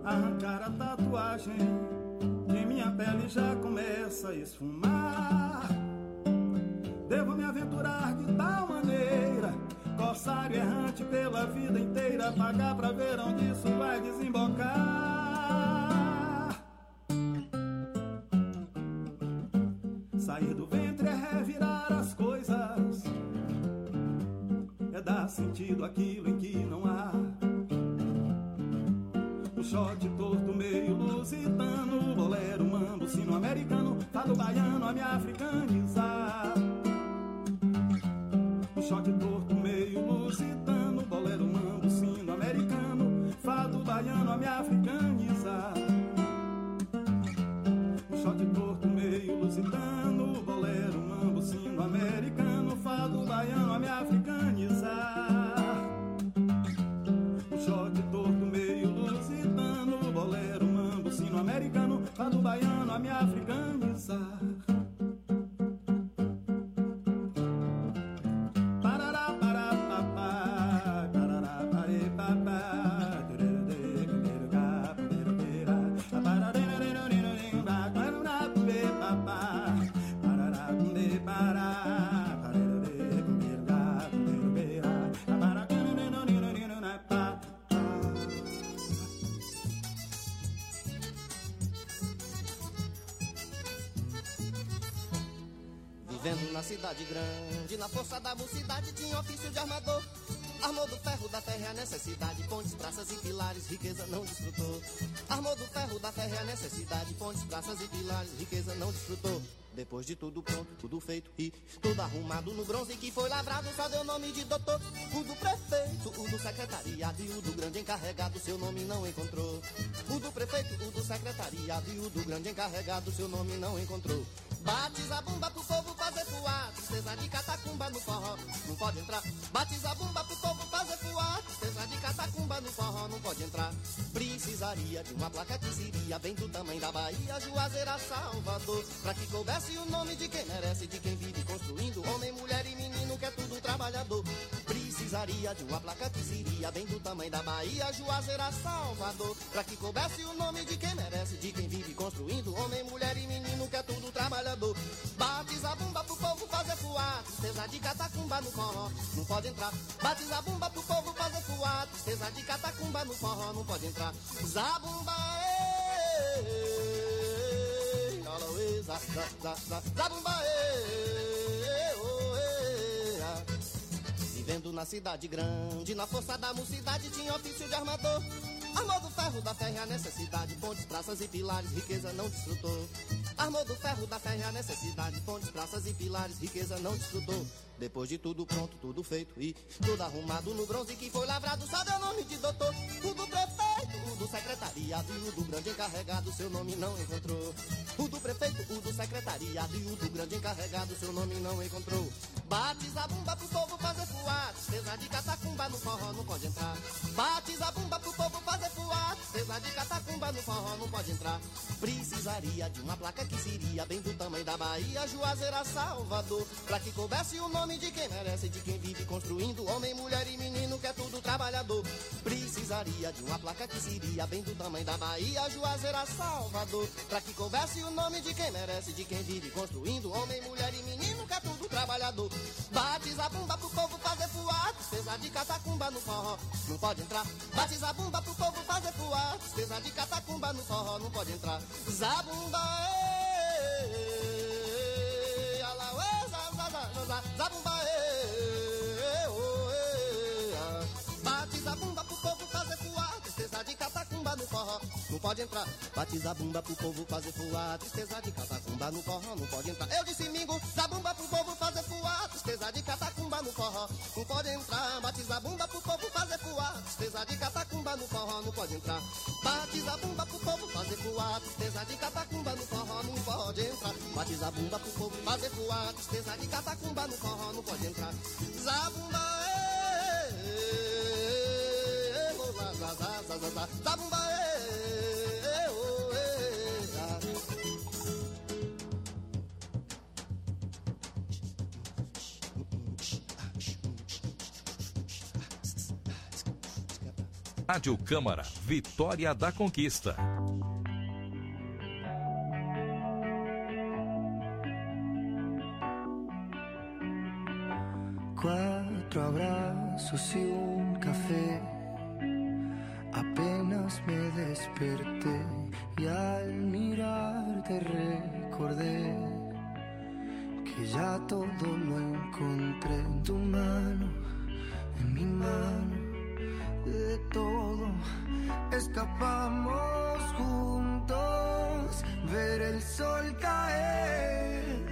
arrancar a tatuagem que minha pele já começa a esfumar. Devo me aventurar de tal maneira, corsário errante pela vida inteira, pagar pra ver onde isso vai desembocar. Sair do ventre é revirar as coisas, é dar sentido àquilo em que não há. O shot torto meio lusitano, bolero, mambo, sino americano, fado baiano a me africanizar. O shot torto meio lusitano, bolero, mambo, sino americano, fado baiano a me africanizar. O shot torto meio lusitano, bolero, mambo, sino americano, fado baiano a me africanizar. O shot torto meio lusitano, bolero, mambo, sino americano, fado baiano a me africanizar. Vivendo na cidade grande, na força da mocidade, tinha ofício de armador. Armou do ferro da terra a necessidade, pontes, praças e pilares, riqueza não desfrutou. Armou do ferro da terra a necessidade, pontes, praças e pilares, riqueza não desfrutou. Depois de tudo pronto, tudo feito e tudo arrumado no bronze que foi lavrado, só deu nome de doutor. O do prefeito, o do secretariado e o do grande encarregado, seu nome não encontrou. O do prefeito, o do secretariado e o do grande encarregado, seu nome não encontrou. Batiza a bumba pro povo fazer fuá, tristeza de catacumba no forró, não pode entrar. Batiza a bumba pro povo fazer fuá, tristeza de catacumba no forró, não pode entrar. Precisaria de uma placa que seria bem do tamanho da Bahia, Juazeiro a Salvador, pra que coubesse o nome de quem merece, de quem vive construindo, homem, mulher e menino que é tudo trabalhador. Precisaria de uma placa que seria bem do tamanho da Bahia, Juazeiro a Salvador, pra que coubesse o nome de quem merece, de quem vive construindo, homem, mulher e menino que é tudo trabalhador. Batiza a bumba pro povo fazer fuá, tristeza de catacumba no forró, não pode entrar. Batiza a bumba pro povo fazer fuá, tristeza de catacumba no forró, não pode entrar. Zabumba, zabumba, vivendo na cidade grande, na força da mocidade, tinha ofício de armador. Armou do ferro da ferro a necessidade, pontes, praças e pilares, riqueza não desfrutou. Armou do ferro da ferro a necessidade, pontes, praças e pilares, riqueza não desfrutou. Depois de tudo pronto, tudo feito e tudo arrumado no bronze que foi lavrado, só deu nome de doutor. O do prefeito, o do secretariado e o do grande encarregado, seu nome não encontrou. O do prefeito, o do secretariado e o do grande encarregado, seu nome não encontrou. Batiza a bumba pro povo fazer fuá, tristeza de catacumba no forró, não pode entrar. Batiza a bumba pro povo fazer fuá, tristeza de catacumba no forró, não pode entrar. Precisaria de uma placa que seria bem do tamanho da Bahia, Juazeiro a Salvador, pra que coubesse o nome de quem merece, de quem vive construindo, homem, mulher e menino que é tudo trabalhador. Precisaria de uma placa que seria bem do tamanho da Bahia, Juazeiro a Salvador, pra que coubesse o nome de quem merece, de quem vive construindo, homem, mulher e menino que é tudo trabalhador. Batiza a bumba pro povo fazer fuá, tristeza de catacumba no forró, não pode entrar. Batiza a bumba pro povo fazer fuá, tristeza de catacumba no forró, não pode entrar. Zabumba, zabumba, batiza a bumba pro povo fazer fuá, tristeza de catacumba no forró, não pode entrar. Batiza a bumba pro povo fazer fuá, tristeza de catacumba no forró, não pode entrar. Eu disse mingo, zabumba pro povo fazer fuá, tristeza de catacumba no forró, não pode entrar. Batiza a bumba pro povo fazer fuá, tristeza de catacumba no forró, não pode entrar. Batiza a bumba pro povo fazer fuá, tristeza de catacumba no forró, não pode entrar. Batiza a bumba pro povo fazer fuá, tristeza de catacumba no forró, não pode entrar. Zabumba, zabumba, Rádio Câmara, Vitória da Conquista. Cuatro abrazos y un café. Apenas me desperté y al mirarte recordé que ya todo lo encontré en tu mano, en mi mano. De todo escapamos juntos, ver el sol caer.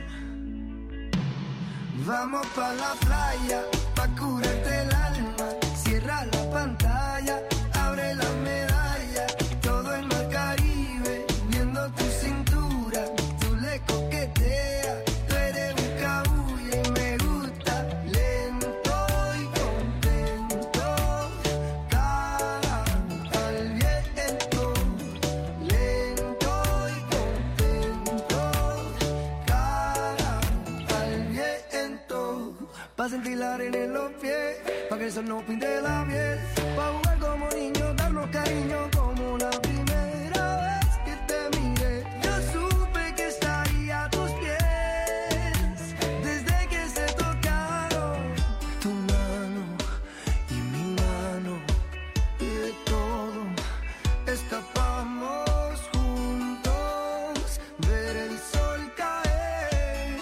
Vamos pa' la playa, pa' curarte el alma. Cierra la pantalla, abre la medalla. Todo el mar Caribe, viendo tu cintura. Tú le coqueteas, tú eres un cabulla y me gusta. Lento y contento, cara al viento. Lento y contento, cara al viento. Pa' sentir la arena en los pies, pa' que el sol no pinte la piel. Pa' jugar como niños, darnos cariño como la primera vez que te miré. Yo supe que estaría a tus pies desde que se tocaron tu mano y mi mano. Y de todo escapamos juntos, ver el sol caer.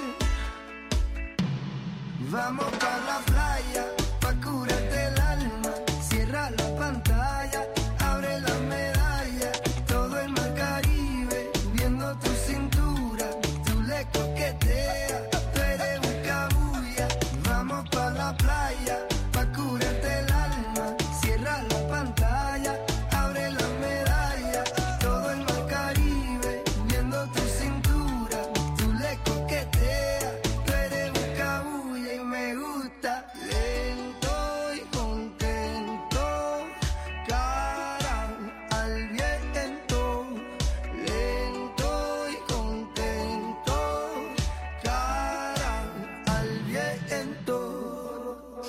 Vamos pa' la playa, pa' curarte el alma. Cierra la pantalla, abre la medalla. Todo el mar Caribe, viendo tu cintura. Tú le coqueteas, tú eres un cabulla. Vamos pa' la playa, pa' curarte el alma. Cierra la pantalla, abre la medalla. Todo el mar Caribe, viendo tu cintura. Tú le coqueteas, tú eres un cabulla y me gusta. Lento y contento, cara al viento. Lento y contento, cara al viento.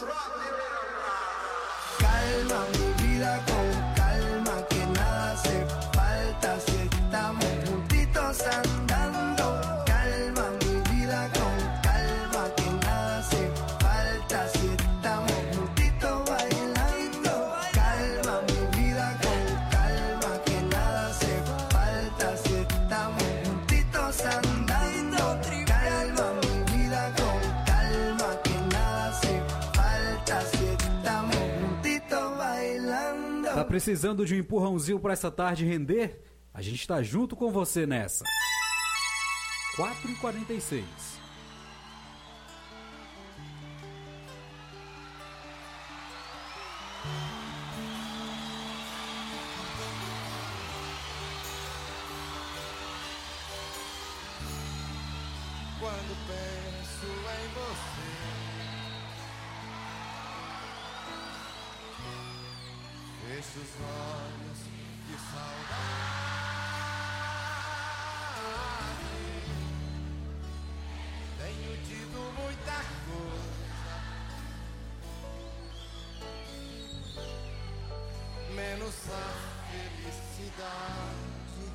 Calma mi vida con calma, que nada hace falta si estamos juntitos andando. Calma mi vida con calma, que nada hace falta si estamos juntitos bailando. Calma mi vida con calma, que nada hace falta si estamos juntitos andando. Calma mi vida con calma, que nada hace falta si estamos juntitos bailando. Tá precisando de um empurrãozinho pra essa tarde render? A gente tá junto com você nessa. 4h46. Quando penso em você, fecho os olhos, que saudade. Tenho tido muita coisa, menos a felicidade.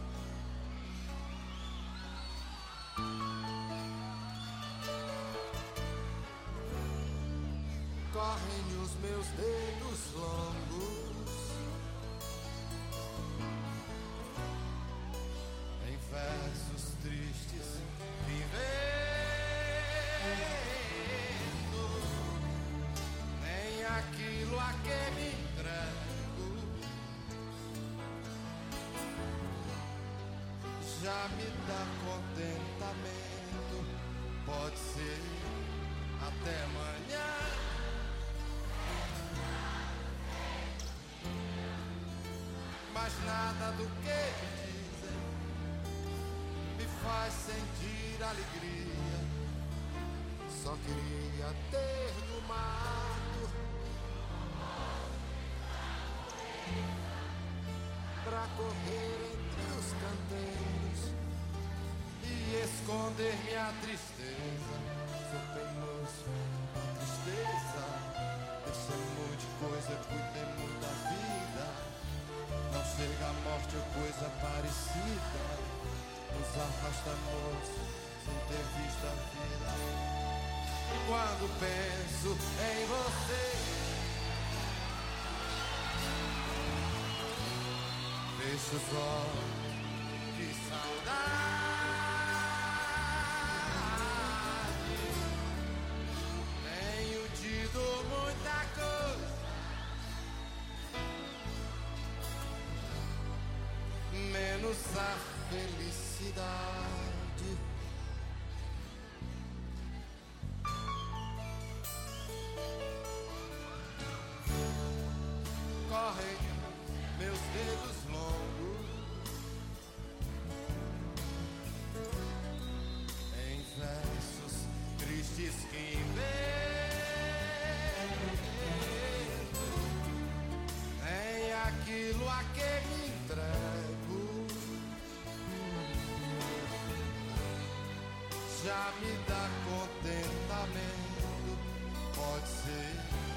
Correm os meus dedos longos em versos tristes, vivendo nem aquilo a que me entrego já me dá contentamento. Pode ser até amanhã. Mas nada do que dizem me faz sentir alegria. Só queria ter no mato pra correr entre os canteiros e esconder minha tristeza. Sou teimoso, a tristeza deixa um monte de coisa, cuidei muito da vida. Não chega a morte ou coisa parecida, nos afastamos sem ter visto a vida. E quando penso em você, fecho os olhos, que saudade. Tenho tido muita coisa, menos a felicidade. Correm meus dedos longos em versos tristes que invento, em aquilo a que me entrego. Já me dá contentamento, pode ser.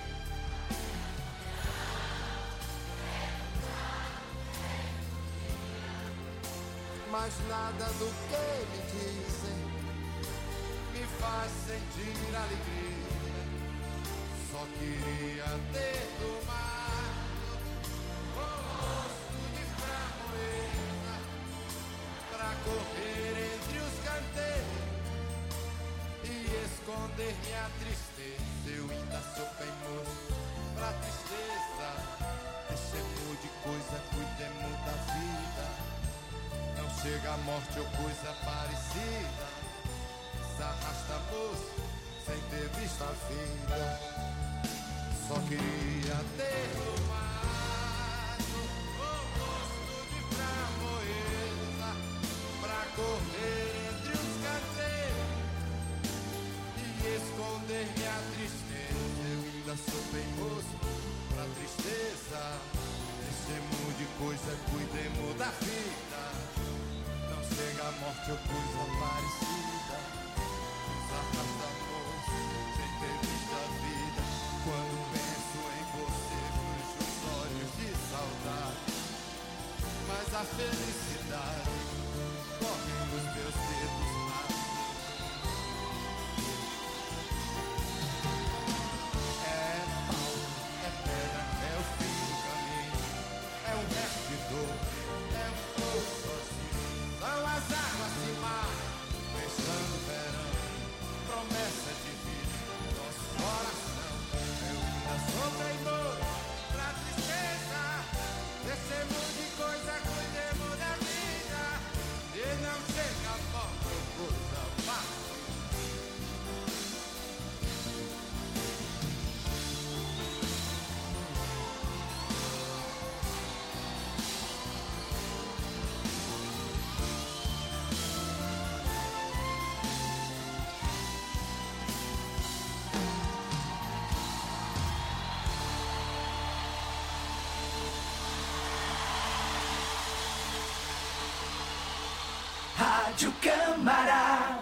Mas nada do que me dizem me faz sentir alegria. Só queria ter tomado o rosto de framboesa pra correr entre os canteiros e esconder minha tristeza. Eu ainda sou teimoso pra tristeza. Deixemos de coisa, cuidemos da vida. Não chega a morte ou coisa parecida, se arrasta moço sem ter visto a vida. Só queria ter tomado o gosto de framboesa pra correr entre os canteiros e esconder minha tristeza. Eu ainda sou teimoso pra tristeza. Deixemos de coisa, cuidemos da vida. Não chega a morte ou coisa parecida, nos afastamos sem ter visto a vida. Quando penso em você, fecho os olhos de saudade, mas a felicidade corre nos meus dedos lábios. É pau, é pedra, é o fim do caminho, é um resto de dor, é um pouco sozinho. São as águas de mar, fechando o verão, promessa de vida, nosso coração. Eu ainda sou teimoso pra tristeza. Deixemos de coisa, cuidemos da vida. E não chega a morte ou coisa fácil. Rádio Câmara.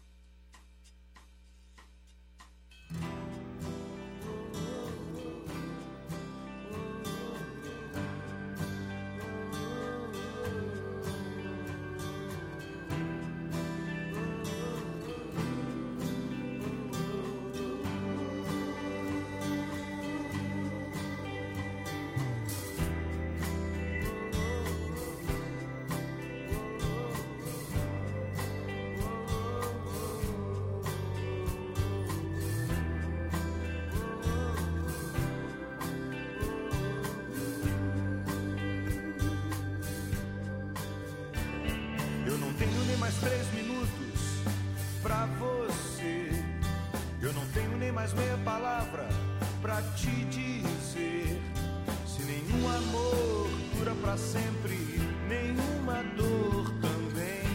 mais 3 minutos pra você. Eu não tenho nem mais meia palavra pra te dizer. Se nenhum amor dura pra sempre, nenhuma dor também.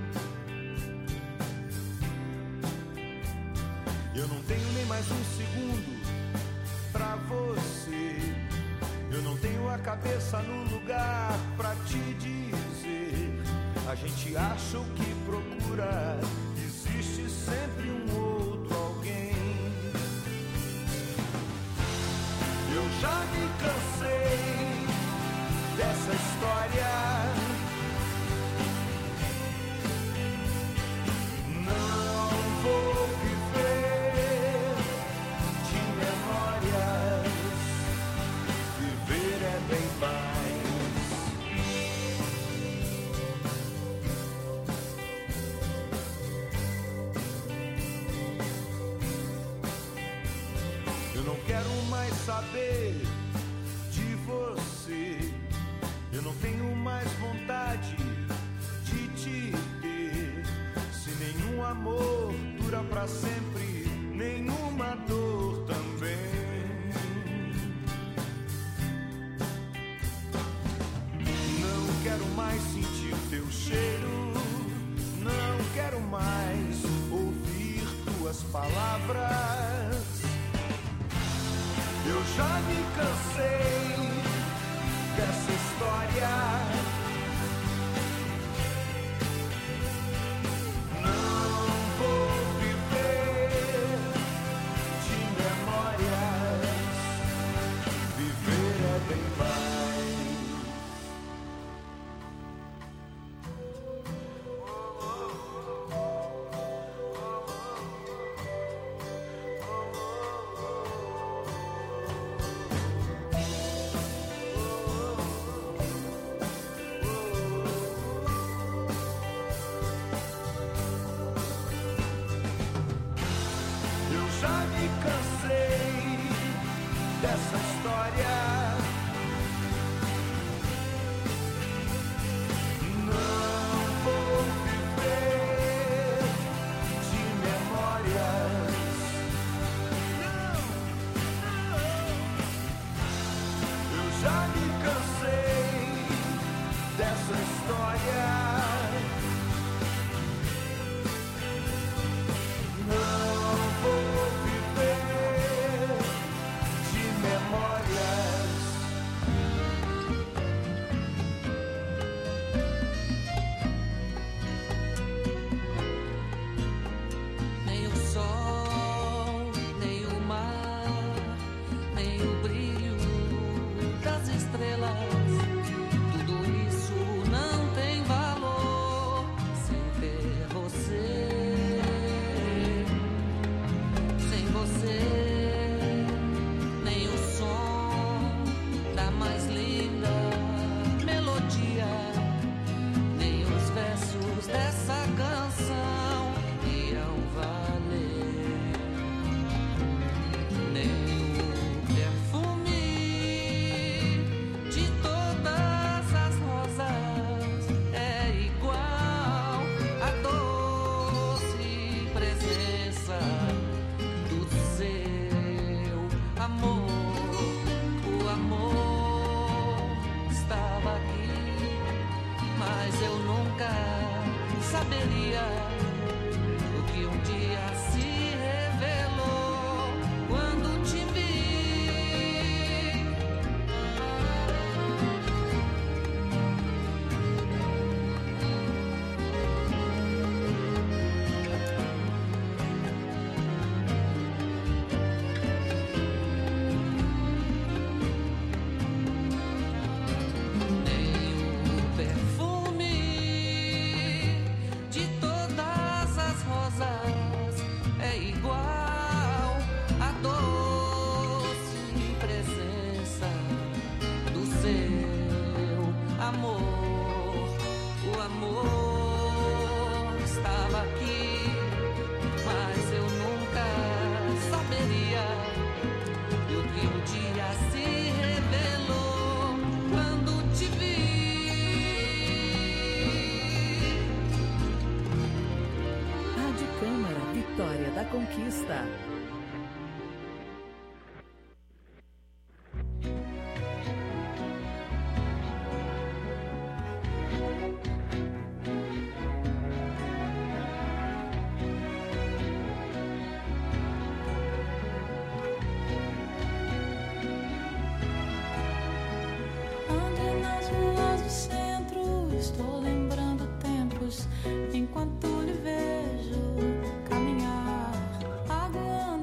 Eu não tenho nem mais um segundo pra você. Eu não tenho a cabeça no lugar pra te dizer. A gente acha o que procura, existe sempre um outro alguém. Eu já me cansei dessa dessa história. Não vou viver de memórias, viver é bem mais. Eu não quero mais saber de você, eu não tenho mais vontade de te ter. Se nenhum amor dura pra sempre, nenhuma dor também. Não quero mais sentir teu cheiro, não quero mais ouvir tuas palavras. Eu já me cansei dessa história. Não vou viver de memórias, viver é bem mais. Já me cansei dessa história. Não vou viver de memórias. Não. Eu já me cansei dessa história. Não vou viver de memórias. Nem o sol, nem o mar, nem o brilho das estrelas, tudo isso não tem valor sem ter você. Sem você, nem o som da mais linda melodia, nem os versos dessa canção iam valer, nem o perfume de todas as rosas é igual à doce presença do seu amor. O amor estava aqui, mas eu nunca saberia o que um dia se revelou quando te vi. Nem o perfume de todas as rosas é igual à doce presença do seu amor. O amor estava aqui, mas eu nunca saberia e o que um dia se revelou quando te vi. Rádio Câmara, Vitória da Conquista. Ando nas ruas do centro, estou lembrando tempos enquanto lhe vejo caminhar, aguando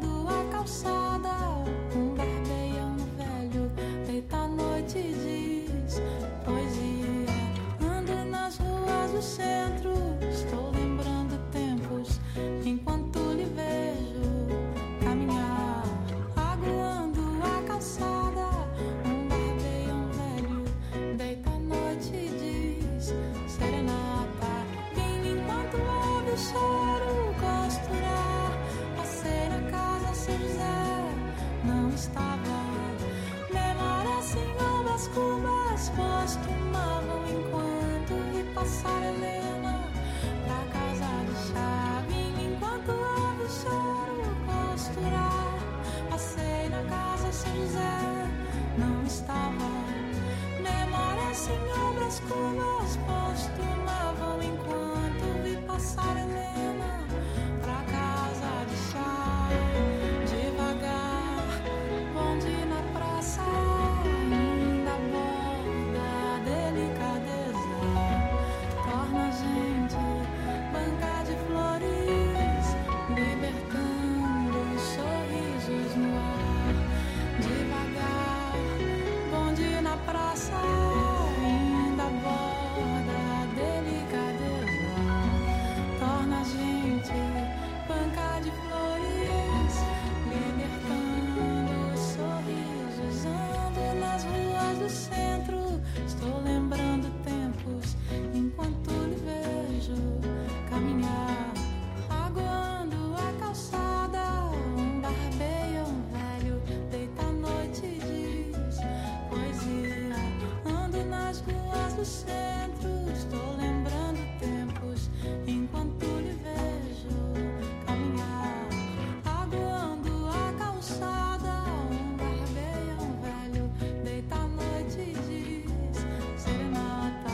noite diz serenata. Vim enquanto ouve o choro costurar. Passei na casa São José, não estava. Memórias em obras cubas postumavam enquanto vi passar Helena pra casa de chá. Vim enquanto ouve o choro costurar. Passei na casa São José, não estava. Memórias em obras cubas postumavam enquanto vi passar Helena pra casa de chá. Devagar, bonde na praça, ainda borda delicadeza. Torna a gente banca de flores, libertando os sorrisos no ar. Devagar, bonde na praça, ainda borda delicadeza. Torna a gente banca de flores, libertando os sorrisos. Ando nas ruas do centro, estou lembrando tempos enquanto lhe vejo caminhar. Aguando a calçada, um barbeião velho deita à noite e diz poesia. Ando nas ruas do centro, estou lembrando tempos enquanto lhe vejo caminhar. Aguando a calçada, um barbeião velho deita à noite e diz serenata.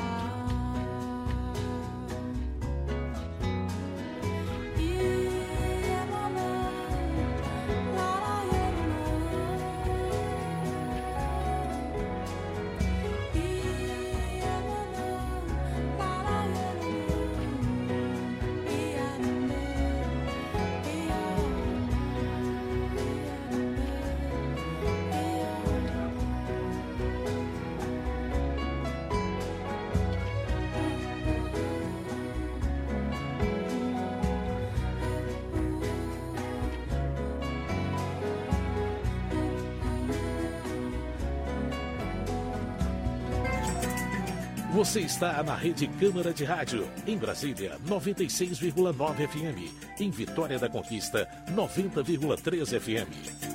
Você está na Rede Câmara de Rádio, em Brasília, 96,9 FM. Em Vitória da Conquista, 90,3 FM.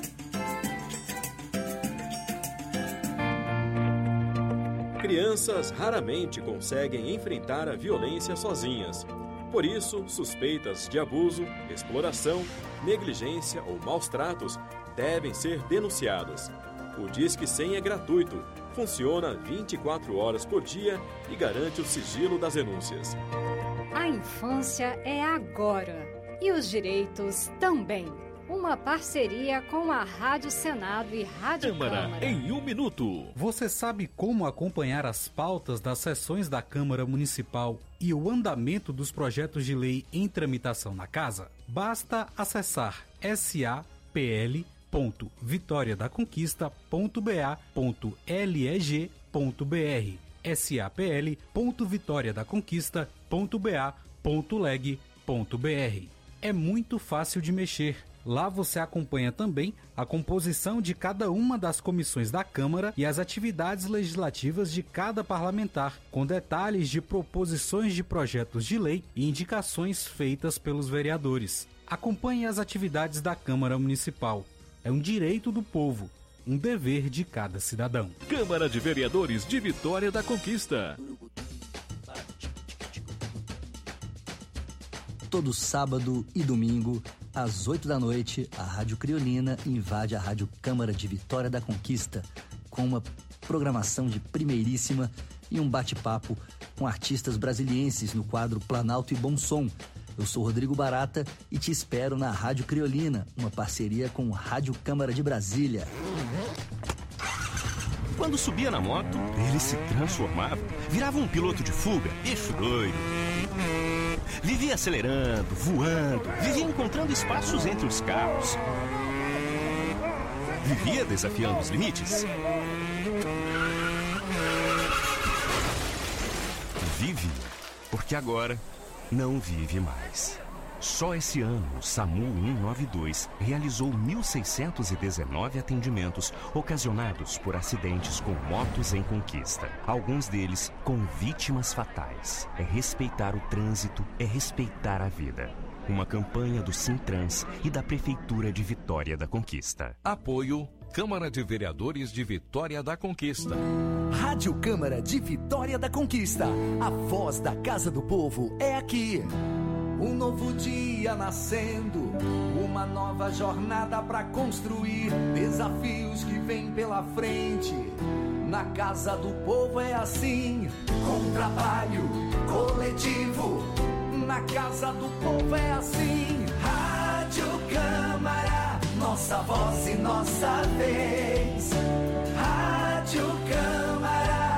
Crianças raramente conseguem enfrentar a violência sozinhas. Por isso, suspeitas de abuso, exploração, negligência ou maus tratos devem ser denunciadas. O Disque 100 é gratuito, funciona 24 horas por dia e garante o sigilo das denúncias. A infância é agora e os direitos também. Uma parceria com a Rádio Senado e Rádio Câmara. Em 1 minuto. Você sabe como acompanhar as pautas das sessões da Câmara Municipal e o andamento dos projetos de lei em tramitação na Casa? Basta acessar sapl.vitoriadaconquista.ba.leg.br sapl.vitoriadaconquista.ba.leg.br. É muito fácil de mexer. Lá você acompanha também a composição de cada uma das comissões da Câmara e as atividades legislativas de cada parlamentar, com detalhes de proposições de projetos de lei e indicações feitas pelos vereadores. Acompanhe as atividades da Câmara Municipal. É um direito do povo, um dever de cada cidadão. Câmara de Vereadores de Vitória da Conquista. Todo sábado e domingo, às 8 da noite, a Rádio Criolina invade a Rádio Câmara de Vitória da Conquista, com uma programação de primeiríssima e um bate-papo com artistas brasilienses no quadro Planalto e Bom Som. Eu sou Rodrigo Barata e te espero na Rádio Criolina, uma parceria com Rádio Câmara de Brasília. Quando subia na moto, ele se transformava, virava um piloto de fuga, bicho doido. Vivia acelerando, voando, vivia encontrando espaços entre os carros. Vivia desafiando os limites. Vive, porque agora não vive mais. Só esse ano, o SAMU 192 realizou 1.619 atendimentos ocasionados por acidentes com motos em conquista. Alguns deles com vítimas fatais. É respeitar o trânsito, é respeitar a vida. Uma campanha do Sintrans e da Prefeitura de Vitória da Conquista. Apoio Câmara de Vereadores de Vitória da Conquista. Rádio Câmara de Vitória da Conquista. A voz da Casa do Povo é aqui. Um novo dia nascendo, uma nova jornada pra construir, desafios que vêm pela frente. Na Casa do Povo é assim, com trabalho coletivo. Na Casa do Povo é assim. Rádio Câmara, nossa voz e nossa vez. Rádio Câmara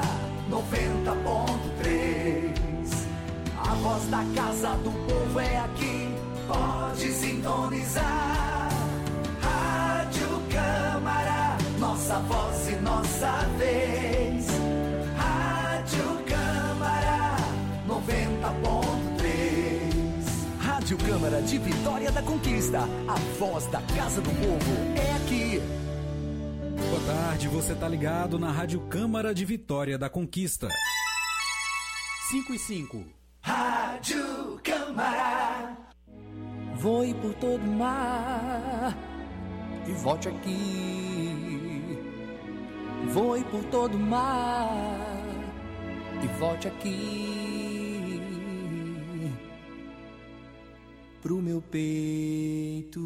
90.3. A voz da Casa do Povo é aqui, pode sintonizar. Rádio Câmara, nossa voz e nossa vez. Rádio Câmara 90.3. Rádio Câmara de Vitória da Conquista, a voz da Casa do Povo é aqui. Boa tarde, você tá ligado na Rádio Câmara de Vitória da Conquista. 5 e 5. Rádio Câmara. Voe por todo o mar e volte aqui. Voe por todo o mar e volte aqui pro meu peito.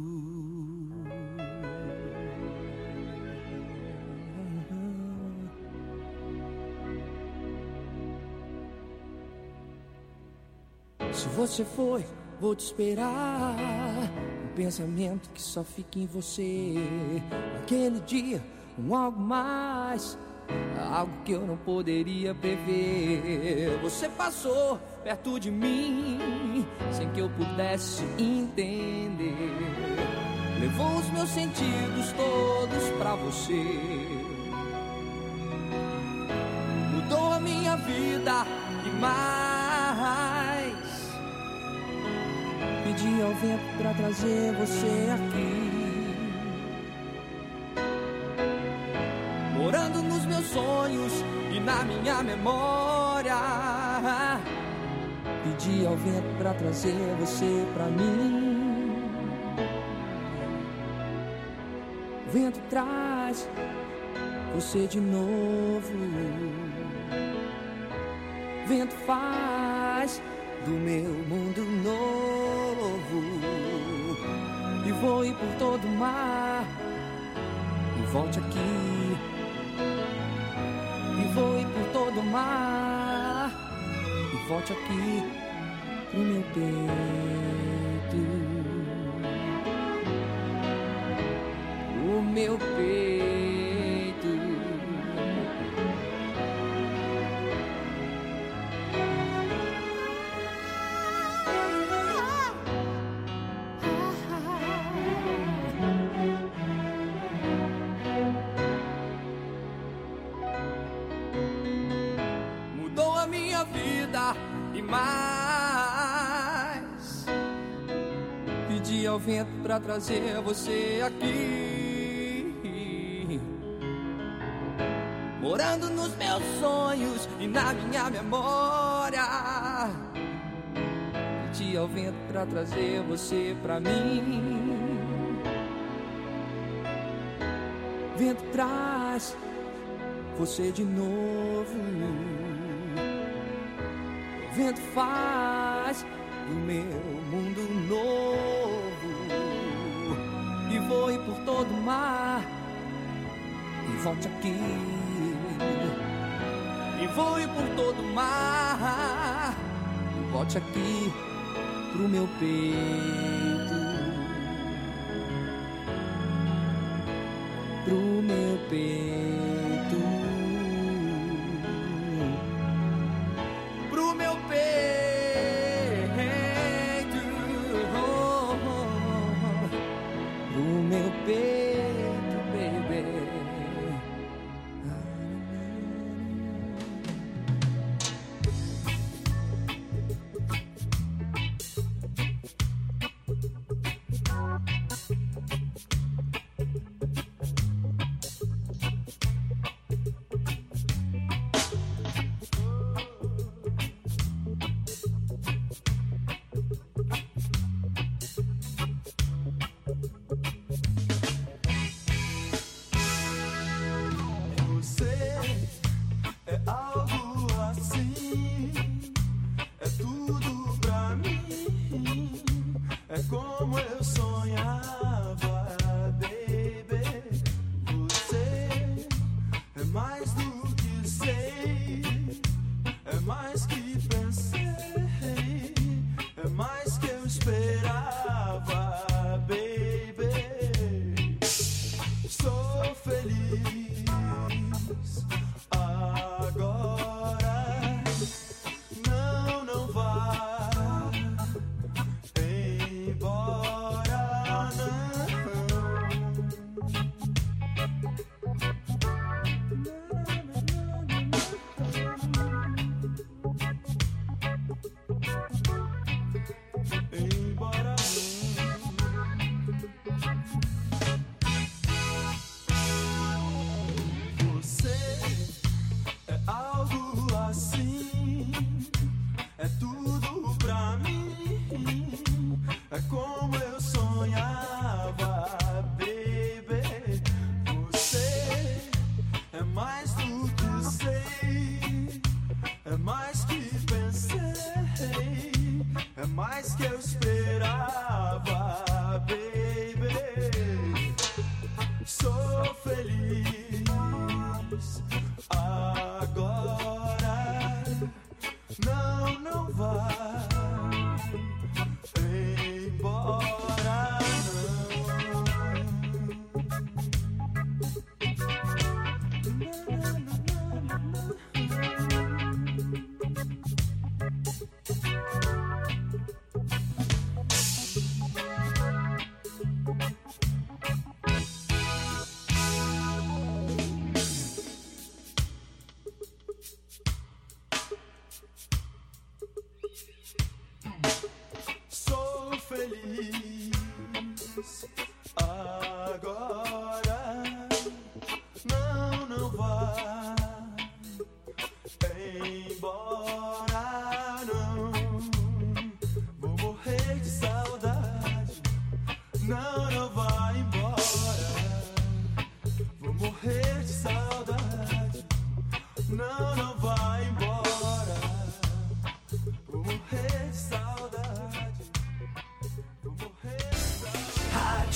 Se você foi, vou te esperar. Um pensamento que só fica em você. Aquele dia, algo mais, algo que eu não poderia prever. Você passou perto de mim, sem que eu pudesse entender. Levou os meus sentidos todos pra você. Mudou a minha vida e mais. Pedi ao vento pra trazer você aqui, morando nos meus sonhos e na minha memória. Pedi ao vento pra trazer você pra mim. O vento traz você de novo. O vento faz do meu mundo novo. E voe por todo o mar e volte aqui. E voe por todo o mar e volte aqui pro meu peito. O meu peito. Vida e mais. Pedi ao vento pra trazer você aqui, morando nos meus sonhos e na minha memória. Pedi ao vento pra trazer você pra mim. Vento traz você de novo. O vento faz do meu mundo novo. E voe por todo o mar e volte aqui. E voe por todo o mar e volte aqui pro meu peito. Pro meu peito. como eu sonhava, baby. Você é mais do que sei, é mais que pensei, é mais que eu esperava, baby. Sou feliz agora. Não, não vá embora, não. Embora não. Você é algo assim, é tudo pra mim, é como eu sonhava, baby. Você é mais do que sei, é mais que pensei, é mais que eu esperava, baby. Sou feliz agora. Não, não vá embora, sou feliz agora. Não, não vá embora, não. Vou morrer de saudade. Não, não vá embora. Vou morrer de saudade. Não, não vá embora. Vou morrer de saudade. Vou morrer de saudade.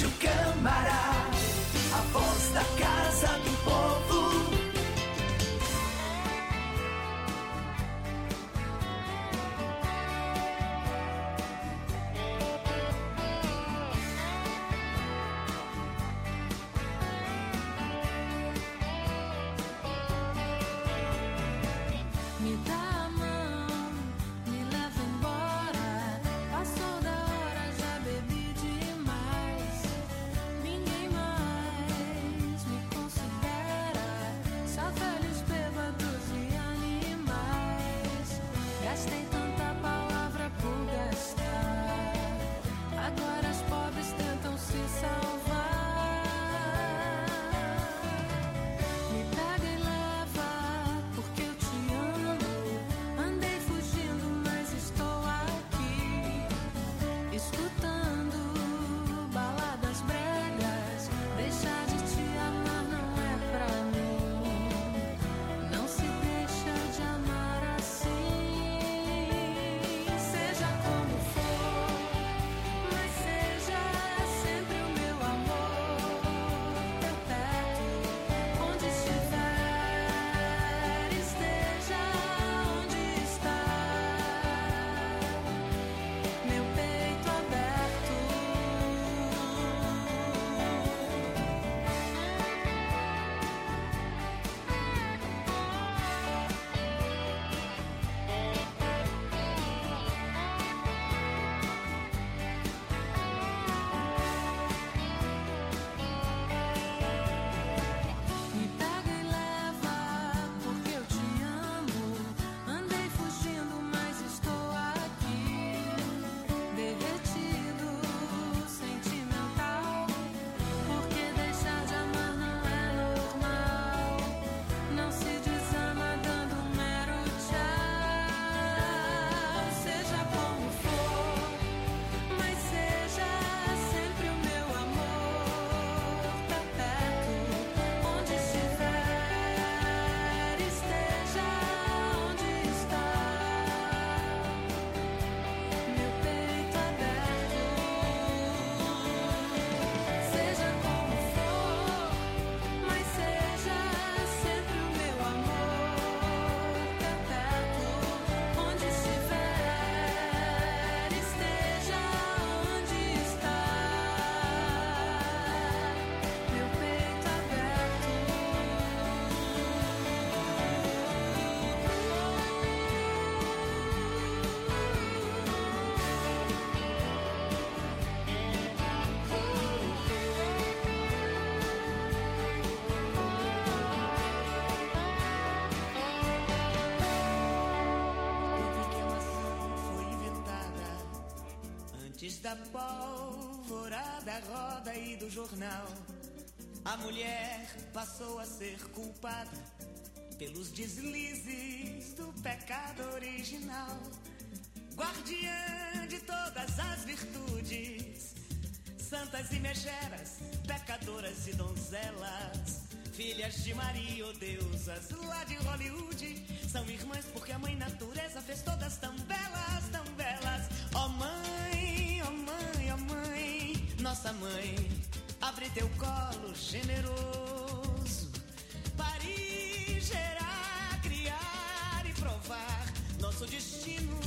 Desde a pólvora da roda e do jornal, a mulher passou a ser culpada pelos deslizes do pecado original. Guardiã de todas as virtudes, santas e megeras, pecadoras e donzelas, filhas de Maria ou deusas lá de Hollywood, são irmãs porque a mãe natureza fez todas tão belas, tão belas. Ó mãe, ó mãe, ó mãe, nossa mãe, abre teu colo generoso, parir, gerar, criar e provar nosso destino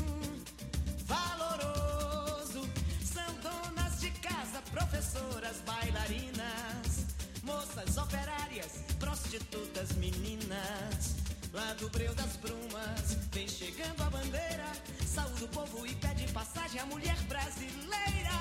valoroso. São donas de casa, professoras, bailarinas, moças operárias, prostitutas, meninas. Lá do breu das brumas vem chegando a bandeira, saúde o povo e pede passagem à mulher brasileira.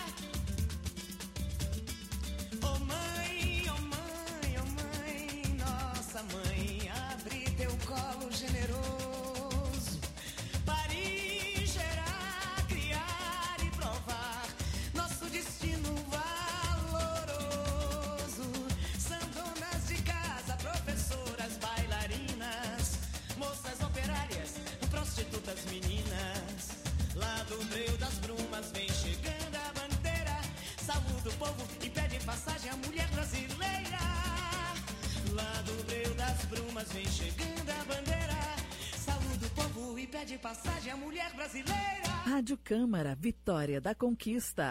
Oh mãe, oh mãe, oh mãe, nossa mãe, abre teu colo generoso, parir, gerar, criar e provar nosso destino valoroso. São donas de casa, professoras, bailarinas, moças operárias, prostitutas, meninas. Lá do breu das brumas vem chegando a bandeira, saúde o povo e pede passagem à mulher brasileira. Lá do breu das brumas vem chegando a bandeira, saúde o povo e pede passagem à mulher brasileira. Rádio Câmara, Vitória da Conquista.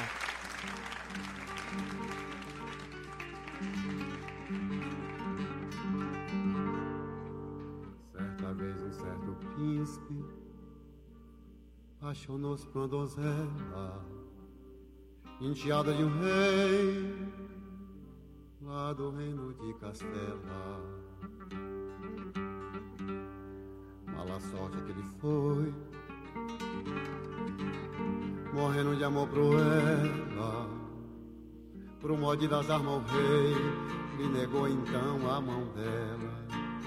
Certa vez um certo príncipe apaixonou-se por uma donzela, enteada de um rei lá do reino de Castela. Mala sorte que ele foi, morrendo de amor por ela. Pro mod das armas o rei lhe negou então a mão dela.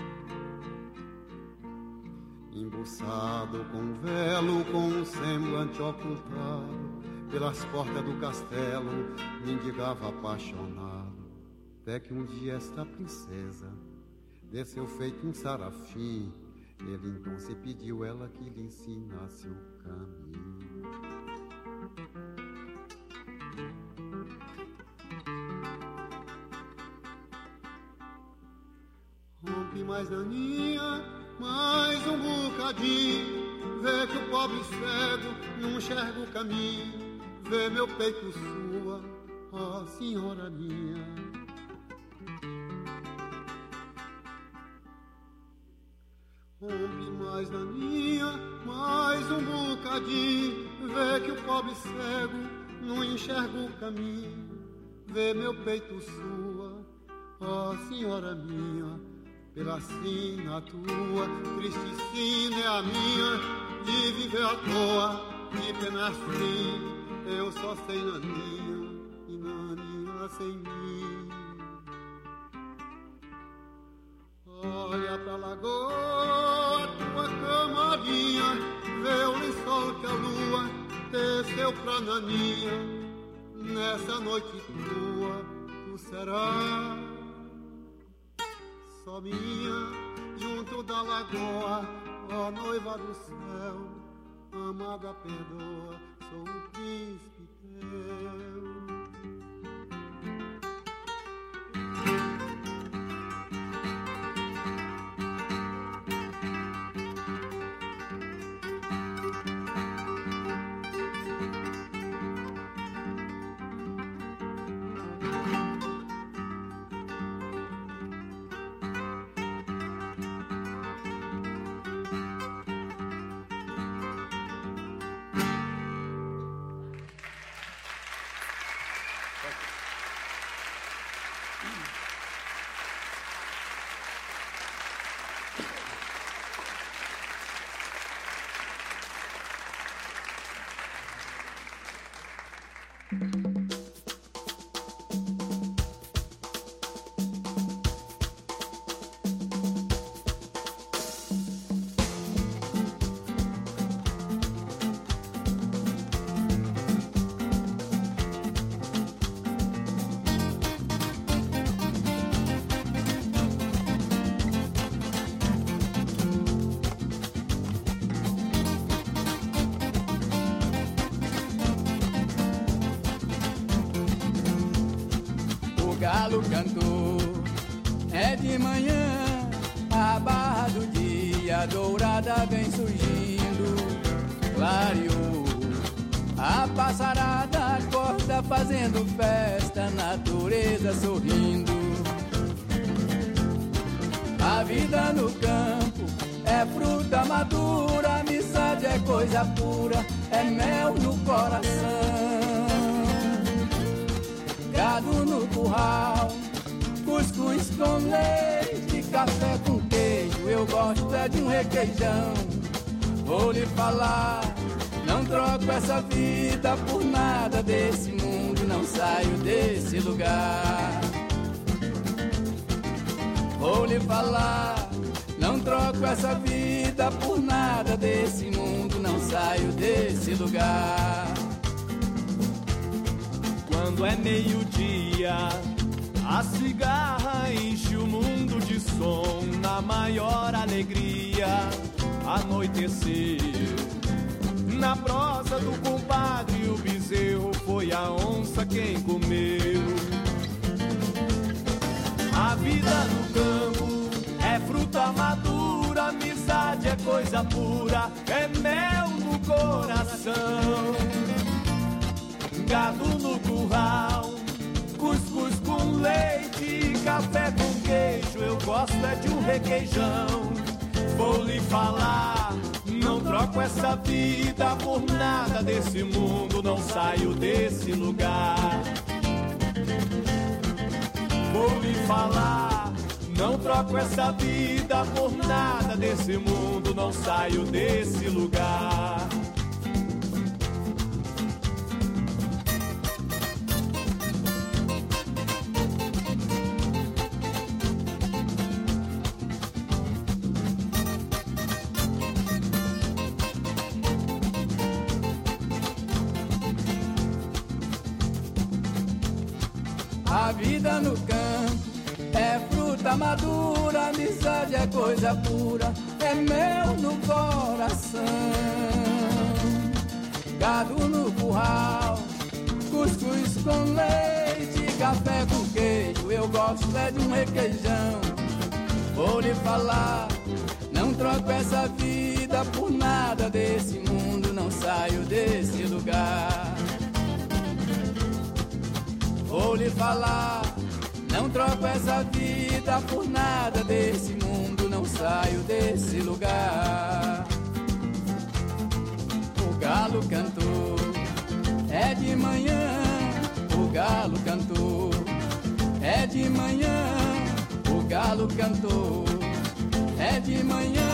Embuçado com um velo, com um semblante ocultado, pelas portas do castelo mendigava apaixonado. Até que um dia esta princesa desceu feito um sarafim. Ele então se pediu ela que lhe ensinasse o caminho. Rompe mais daninha, mais um bocadinho, vê que o pobre cego não enxerga o caminho, vê meu peito sua, ó senhora minha. Rompe mais daninha, mais um bocadinho, vê que o pobre cego não enxerga o caminho, vê meu peito sua, ó senhora minha. Pela sina tua, triste sina é a minha, de viver à toa, de pena assim, eu só sei naninha, e naninha sem mim. Olha pra lagoa, tua camarinha, vê o lençol que a lua teceu pra naninha, nessa noite tua, tu serás só minha, junto da lagoa, ó noiva do céu, amada perdoa, sou um príncipe teu. galo cantou. É de manhã, a barra do dia dourada vem surgindo. Clareou, a passarada acorda fazendo festa, natureza sorrindo. A vida no campo é fruta madura, amizade é coisa pura, é mel no coração. Gado no curral, cuscuz com leite, café com queijo, eu gosto é de um requeijão. Vou lhe falar, não troco essa vida por nada desse mundo, não saio desse lugar. Vou lhe falar, não troco essa vida por nada desse mundo, não saio desse lugar. Quando é meio-dia, a cigarra enche o mundo de som. Na maior alegria, anoiteceu. Na prosa do compadre, o bezerro foi a onça quem comeu. A vida no campo é fruta madura, amizade é coisa pura, é mel no coração. Gado no curral, cuscuz com leite, café com queijo, eu gosto é de um requeijão. Vou lhe falar, não troco essa vida por nada desse mundo, não saio desse lugar. Vou lhe falar, não troco essa vida por nada desse mundo, não saio desse lugar. A vida no campo é fruta madura, amizade é coisa pura, é mel no coração. Gado no curral, cuscuz com leite, café com queijo, eu gosto é de um requeijão. Vou lhe falar, não troco essa vida por nada desse mundo, não saio desse lugar. Vou lhe falar, não troco essa vida por nada desse mundo, não saio desse lugar. O galo cantou, é de manhã, o galo cantou, é de manhã, o galo cantou, é de manhã.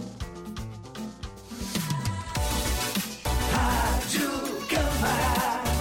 Rádio Câmara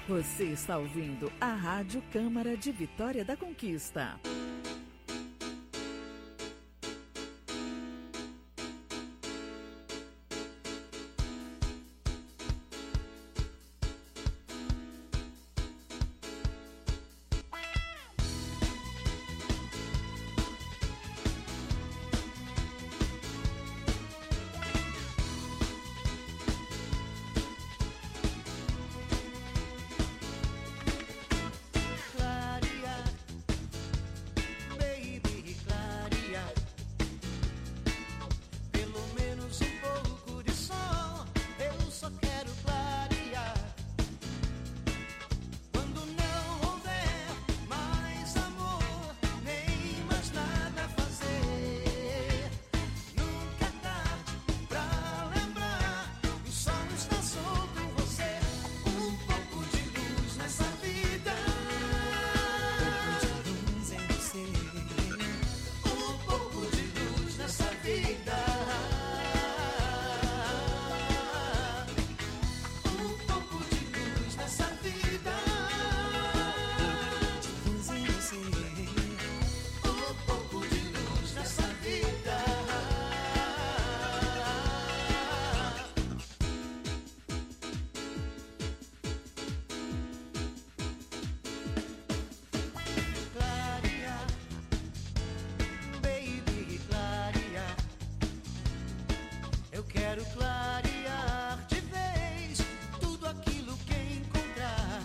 Você está ouvindo a Rádio Câmara de Vitória da Conquista. Quero clarear de vez tudo aquilo que encontrar.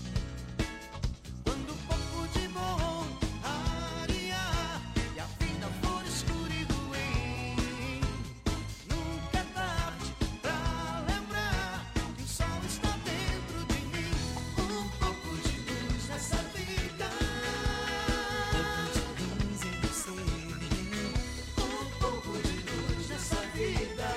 Quando um pouco de bom arear e a vida for escura e ruim, nunca é tarde pra lembrar que o sol está dentro de mim. Um pouco de luz nessa vida, um pouco de luz em você, um pouco de luz nessa vida.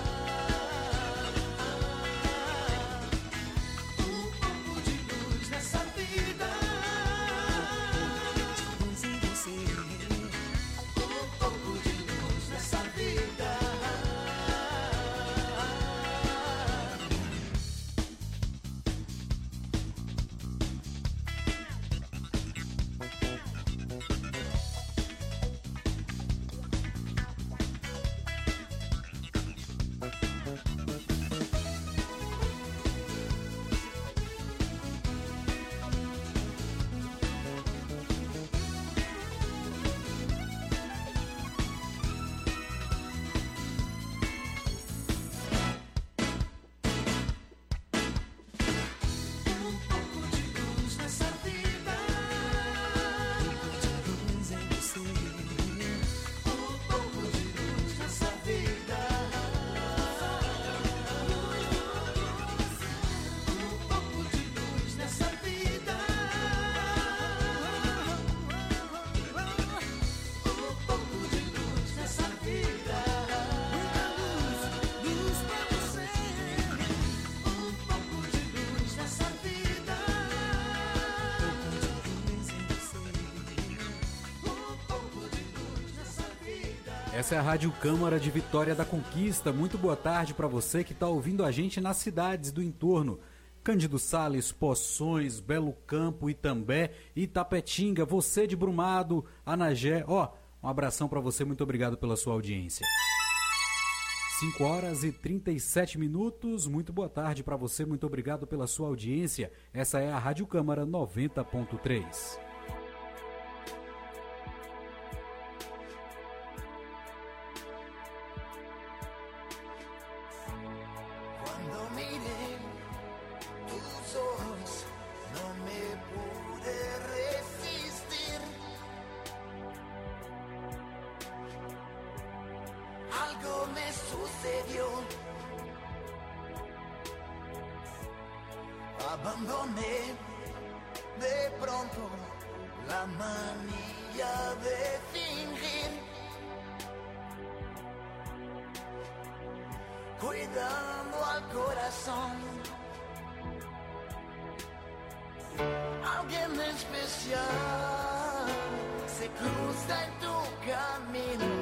Essa é a Rádio Câmara de Vitória da Conquista. Muito boa tarde para você que está ouvindo a gente nas cidades do entorno. Cândido Sales, Poções, Belo Campo, Itambé, Itapetinga, você de Brumado, Anagé. Um abração para você, muito obrigado pela sua audiência. 5h37, muito boa tarde para você, muito obrigado pela sua audiência. Essa é a Rádio Câmara 90.3. Abandoné de pronto la manía de fingir, cuidando al corazón. Alguien especial se cruza en tu camino.